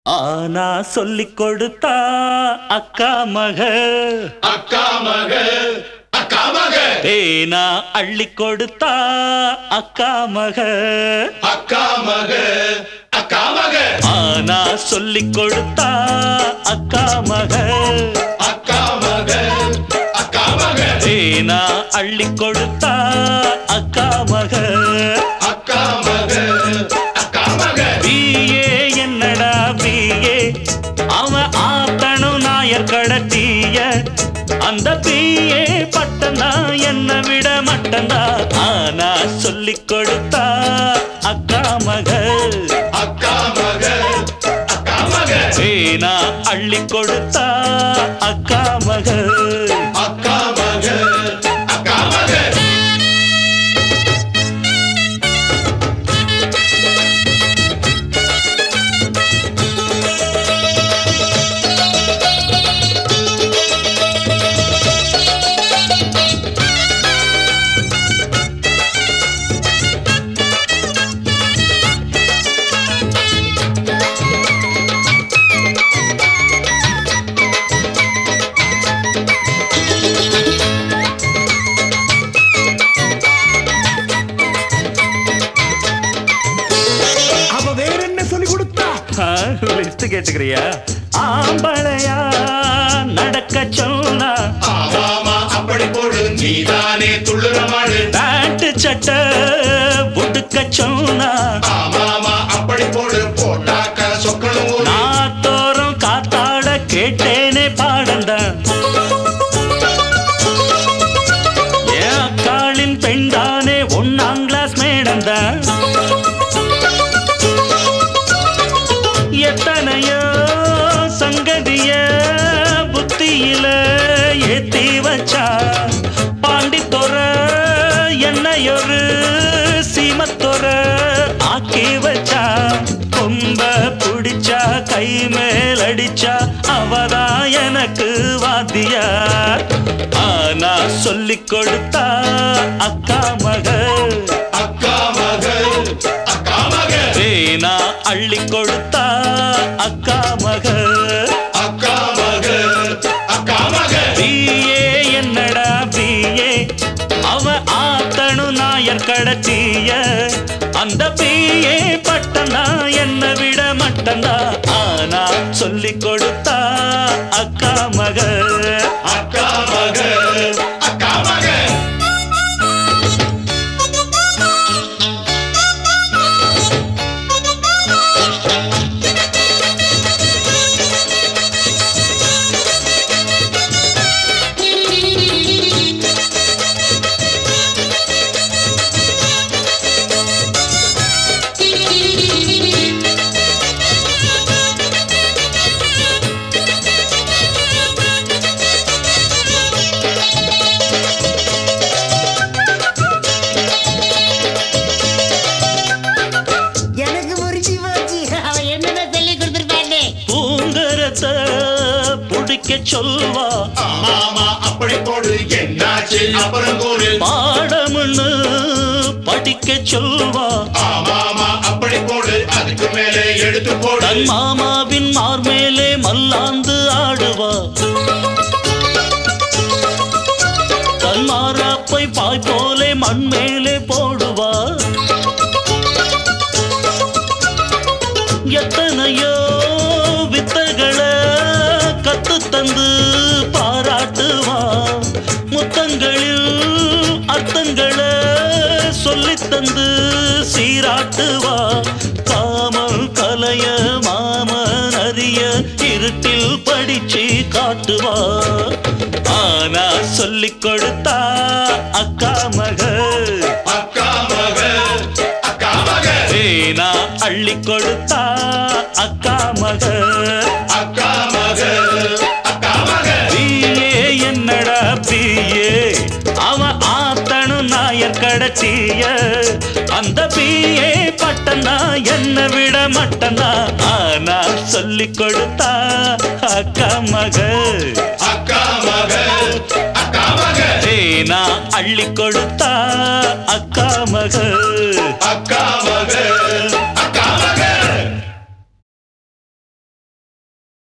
ஆனா சொல்லிக் கொடுத்தா அக்கா மக அக்கா மக அக்கா மக தேனா அள்ளி கொடுத்தா அக்கா மக அக்கா மக அக்கா மக ஆனா சொல்லிக் கொடுத்தா அக்கா மக அக்கா மக அக்கா மக தேனா அள்ளி கொடுத்தா அக்கா மக அக்கா மக அக்கா மக பிஏ என்னடா பிஏ அவன் ஆத்தனும் நாயர் கடத்திய அந்த பிஏ பட்டந்தா என்ன விட மட்டந்தா ஆனா சொல்லிக் கொடுத்தா அக்கா மக அக்கா மக அக்கா மக தேனா அள்ளி கொடுத்தா அக்கா மக அக்கா மக அக்கா மக லிஸ்ட் கேட்டுக்கிறியா ஆம்பளையா நடக்க சொன்னா ஆமாமா அப்படி போடு நீதானே துள்ளுற மாடு பேண்ட் சட்டை உடுக்க சொன்னா ஆமாமா அப்படி போடு போட்டாக்க சொக்கணும் ஓடு நாத்தோறும் காத்தாட கேட்டேனே பாடந்தான் என் அக்காளின் பெண்தானே 1ஆம் கிளாஸ் மேடந்தான் எத்தனையோ சங்கதிய புத்தியில ஏத்தி வச்சா பாண்டித்தொர என்னையொரு சீமத்தொர ஆக்கி வச்சா கொம்ப புடிச்சா கை மேல் அடிச்சா அவதா எனக்கு வாத்தியா ஆனா சொல்லிக் கொடுத்தா அக்கா மக அக்கா மக அக்கா மக தேனா அள்ளி கொடுத்தா அக்கா மக அக்கா மக அக்கா மக பிஏ என்னடா பிஏ அவ ஆத்தனு நாயர் கடத்திய அந்த பிஏ பட்டந்தா என்ன விட மட்டந்தா ஆனா சொல்லிக் கொடுத்தா அக்கா மக அக்கா மக அக்கா மக எனக்கு புரிஞ்சு போச்சு அவன் என்னதான் சொல்லி கொடுத்துருப்பானே பூங்கரத்தை புடிக்க சொல்வா ஆமாமா அப்படி போடு என்னாச்சு அப்புறம் கூறு பாடம்னு படிக்க சொல்வா ஆமாமா அப்படி போடு அதுக்கு மேலே எடுத்து போடு தன் மாமாவின் மார்மேலே மல்லாந்து ஆடுவா தன் மாறாப்பை பாய் போலே மண் மேலே போடுவா எத்தனையோ வித்தைகளை கத்து தந்து பாராட்டுவா முத்தங்களில் அர்த்தங்களை சொல்லித் தந்து சீராட்டுவா காமல் கலைய மாமன் அறிய இருட்டில் படிச்சு காட்டுவா ஆனா சொல்லிக் கொடுத்தா அக்கா மக அக்கா மக அக்கா மக தேனா அள்ளி கொடுத்தா அக்கா மக அக்கா மக அக்கா மக பிஏ என்னடா பிஏ அவன் ஆத்தனு நாயர் கடத்திய அந்த பிஏ பட்டந்தா என்ன விட மட்டந்தா ஆனா சொல்லிக் கொடுத்தா அக்கா மக அக்கா மக அக்கா மக தேனா அள்ளி கொடுத்தா